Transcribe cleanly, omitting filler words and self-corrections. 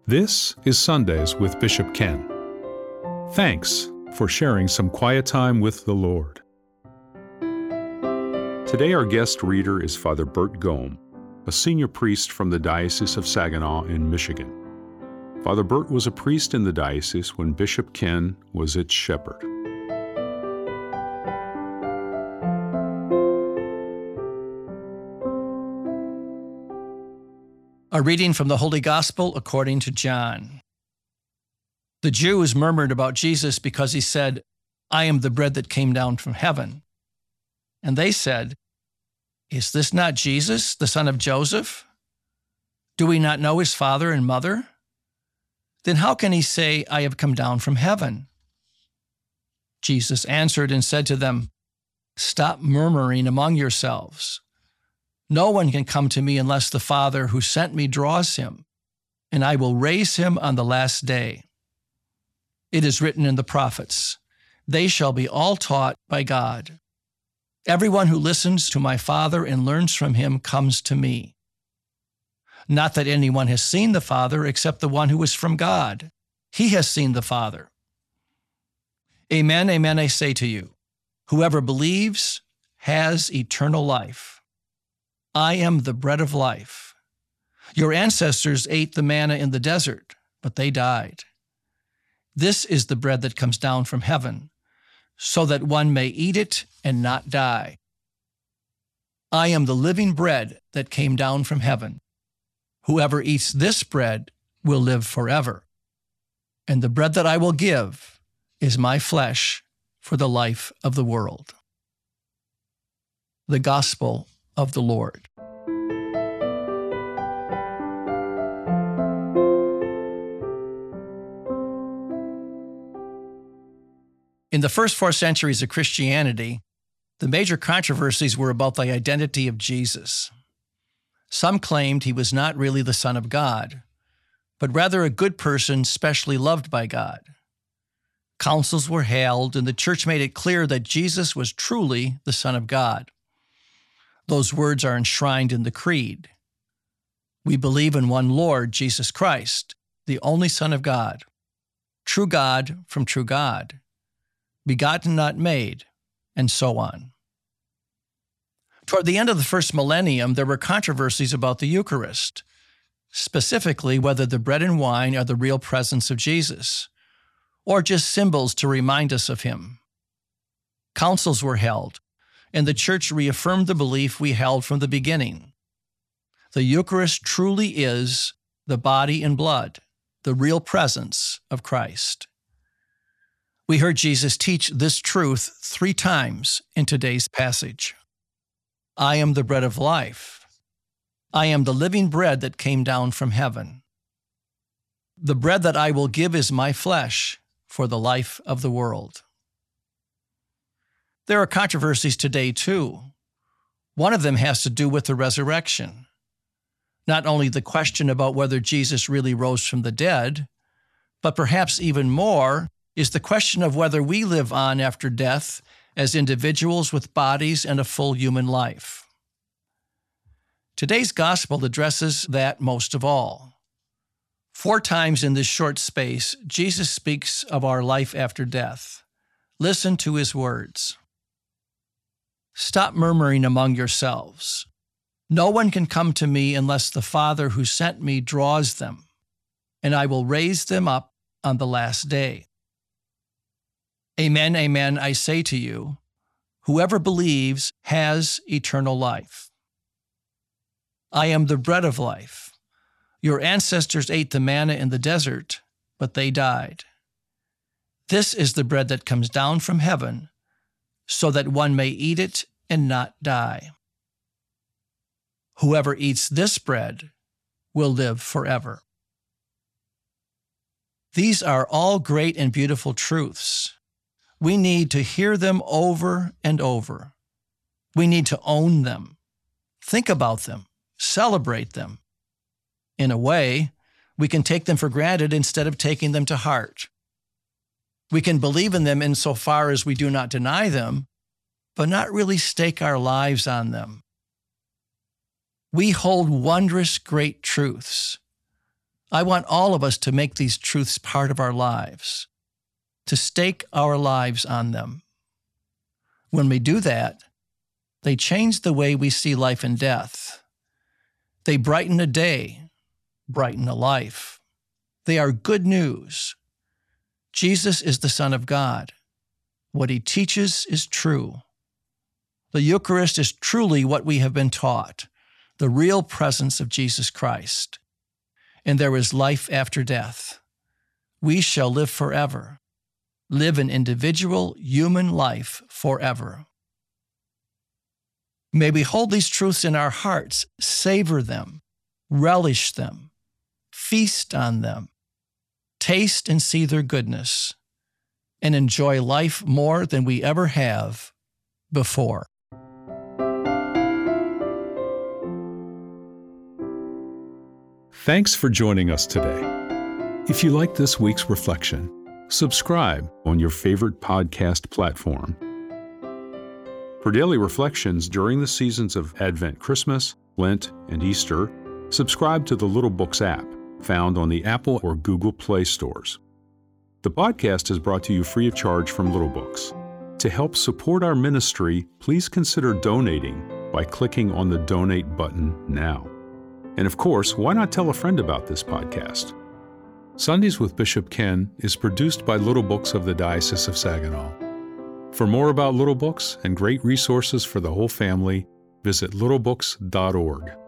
This is Sundays with Bishop Ken. Thanks for sharing some quiet time with the Lord. Today our guest reader is Father Bert Gohm, a senior priest from the Diocese of Saginaw in Michigan. Father Bert was a priest in the diocese when Bishop Ken was its shepherd. A reading from the Holy Gospel according to John. The Jews murmured about Jesus because he said, "I am the bread that came down from heaven." And they said, "Is this not Jesus, the son of Joseph? Do we not know his father and mother? Then how can he say, 'I have come down from heaven'?" Jesus answered and said to them, "Stop murmuring among yourselves. No one can come to me unless the Father who sent me draws him, and I will raise him on the last day. It is written in the prophets, 'They shall be all taught by God.' Everyone who listens to my Father and learns from him comes to me. Not that anyone has seen the Father except the one who is from God. He has seen the Father. Amen, amen, I say to you, whoever believes has eternal life. I am the bread of life. Your ancestors ate the manna in the desert, but they died. This is the bread that comes down from heaven, so that one may eat it and not die. I am the living bread that came down from heaven. Whoever eats this bread will live forever. And the bread that I will give is my flesh for the life of the world." The Gospel of the Lord. In the first 4 centuries of Christianity, the major controversies were about the identity of Jesus. Some claimed he was not really the Son of God, but rather a good person specially loved by God. Councils were held, and the church made it clear that Jesus was truly the Son of God. Those words are enshrined in the Creed. We believe in one Lord, Jesus Christ, the only Son of God, true God from true God, begotten, not made, and so on. Toward the end of the first millennium, there were controversies about the Eucharist, specifically whether the bread and wine are the real presence of Jesus, or just symbols to remind us of him. Councils were held, and the church reaffirmed the belief we held from the beginning. The Eucharist truly is the body and blood, the real presence of Christ. We heard Jesus teach this truth 3 times in today's passage. I am the bread of life. I am the living bread that came down from heaven. The bread that I will give is my flesh for the life of the world. There are controversies today, too. One of them has to do with the resurrection. Not only the question about whether Jesus really rose from the dead, but perhaps even more is the question of whether we live on after death as individuals with bodies and a full human life. Today's gospel addresses that most of all. 4 times in this short space, Jesus speaks of our life after death. Listen to his words. Stop murmuring among yourselves. No one can come to me unless the Father who sent me draws them, and I will raise them up on the last day. Amen, amen, I say to you, whoever believes has eternal life. I am the bread of life. Your ancestors ate the manna in the desert, but they died. This is the bread that comes down from heaven, so that one may eat it and not die. Whoever eats this bread will live forever. These are all great and beautiful truths. We need to hear them over and over. We need to own them, think about them, celebrate them. In a way, we can take them for granted instead of taking them to heart. We can believe in them insofar as we do not deny them, but not really stake our lives on them. We hold wondrous great truths. I want all of us to make these truths part of our lives, to stake our lives on them. When we do that, they change the way we see life and death. They brighten a day, brighten a life. They are good news. Jesus is the Son of God. What he teaches is true. The Eucharist is truly what we have been taught, the real presence of Jesus Christ. And there is life after death. We shall live forever, live an individual human life forever. May we hold these truths in our hearts, savor them, relish them, feast on them, taste and see their goodness, and enjoy life more than we ever have before. Thanks for joining us today. If you like this week's reflection, subscribe on your favorite podcast platform. For daily reflections during the seasons of Advent, Christmas, Lent, and Easter, subscribe to the Little Books app, found on the Apple or Google Play stores. The podcast is brought to you free of charge from Little Books. To help support our ministry, please consider donating by clicking on the donate button now. And of course, why not tell a friend about this podcast? Sundays with Bishop Ken is produced by Little Books of the Diocese of Saginaw. For more about Little Books and great resources for the whole family, visit littlebooks.org.